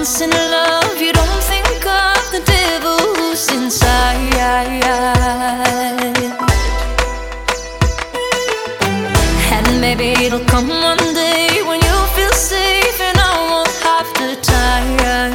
once in love, you don't think of the devil who's inside. And maybe it'll come one day when you feel safe and I won't have to tire.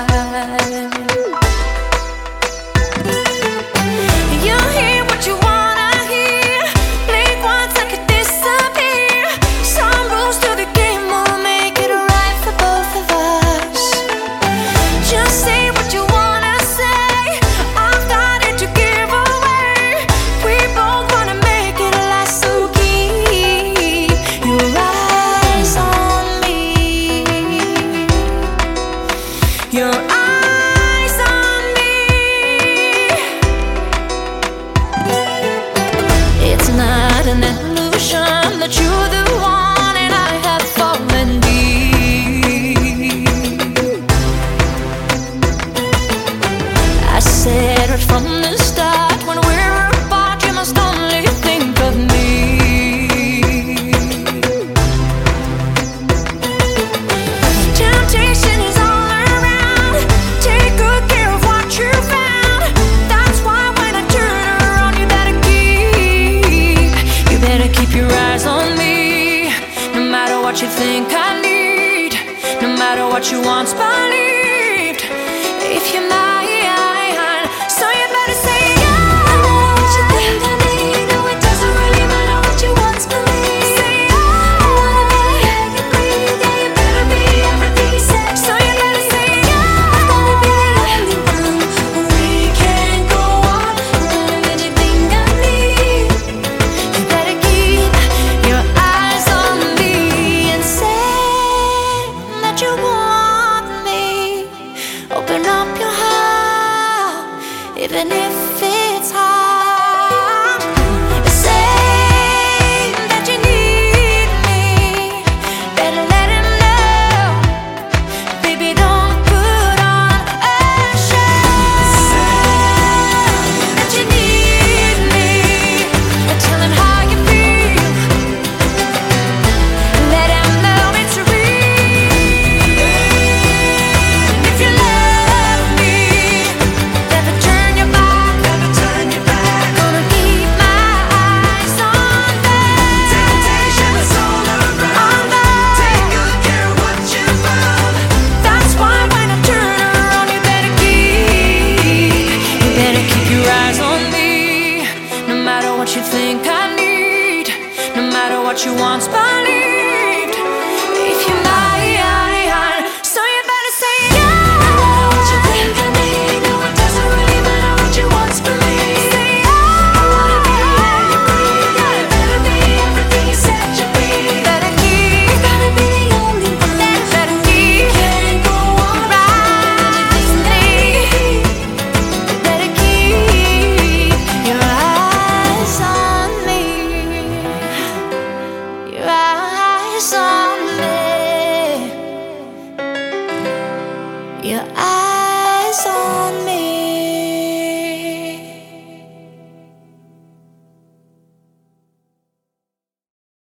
You hear what you wanna hear, blink once I could disappear. Some rules to the game will make it right for both of us. Just say what you wanna say, I've got it to give away. We both wanna make it last, so keep your eyes on me. Your eyes on me. It's not an illusion that you're the one and I have fallen deep. I said right from the start, when we're apart you must only think of me. Temptation is all around, take good care of what you found. That's why when I turn around you better keep your eyes on me. No matter what you think I need, no matter what you once believed, if you're mine, so you better say yeah. No matter what you think I need, no it doesn't really matter what you once believed. Say yeah. I wanna be the air you breathe, yeah you better be everything you said. So you better say yeah. I'm gonna be the only one. We can't go on running anything I need. You better keep your eyes on me and say that you want me. Open up your heart, even if it's hard. Say that you need me, better let him know. Baby, don't put on a show. That you need me, tell him how you feel. Let him know it's real. If you love me, never turn your back, never turn your back. Gonna keep my eyes on them. Temptation is all around, take good care of what you found. That's why when I turn around you better keep your eyes on me. No matter what you think I need, no matter what you once believed, if you're mine, so you better say yeah. No matter what you think I need, no it doesn't really matter what you once believed. Say yeah. I wanna be the air you breathe, yeah you better be everything you said you'd be. Better keep, you gotta be the only one. Better keep, can't go on right anything. Better keep your eyes on me. Your eyes on